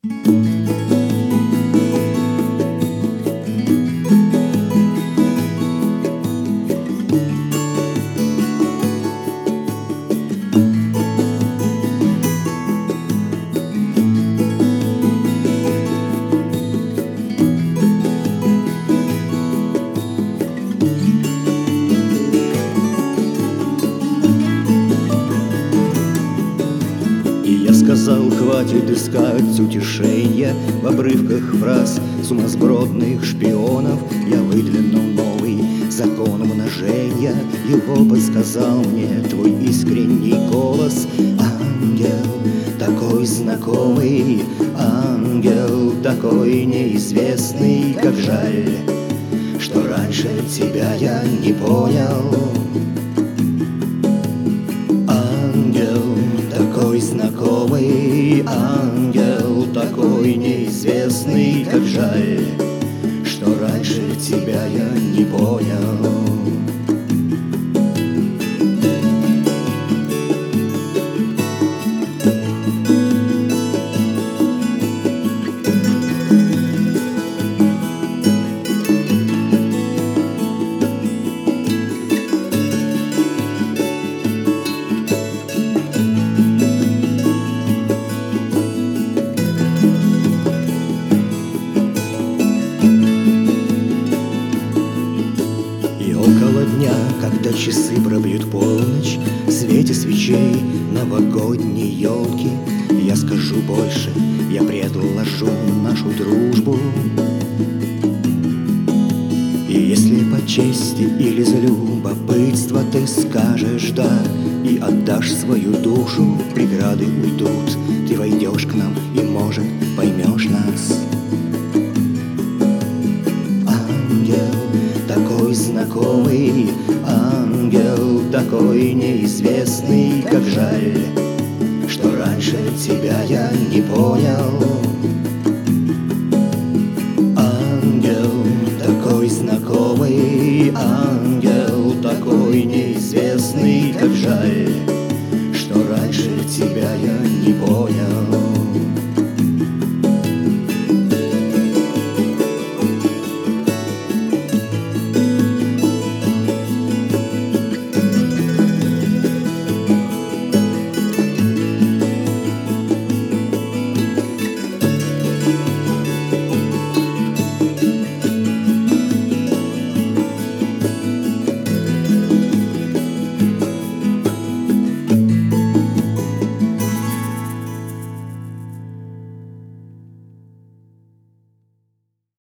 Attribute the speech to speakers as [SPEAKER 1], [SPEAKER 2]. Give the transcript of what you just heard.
[SPEAKER 1] Я сказал, хватит искать утешения в обрывках фраз сумасбродных шпионов. Я выдвинул новый закон умножения. Его подсказал мне твой искренний голос. Ангел такой знакомый, ангел такой неизвестный. Как жаль, что раньше тебя я не понял. Такой знакомый, ангел такой неизвестный. Как жаль, что раньше тебя я не понял. Около дня, когда часы пробьют полночь, в свете свечей новогодней елки, я скажу больше, я предложу нашу дружбу. И если по чести или за любопытство ты скажешь «да» и отдашь свою душу, преграды уйдут, ты войдешь к нам и, может, поймешь нас. Такой знакомый, ангел такой неизвестный. Как жаль, что раньше тебя я не понял. Ангел такой знакомый, ангел такой неизвестный. Как жаль, что раньше тебя я не понял.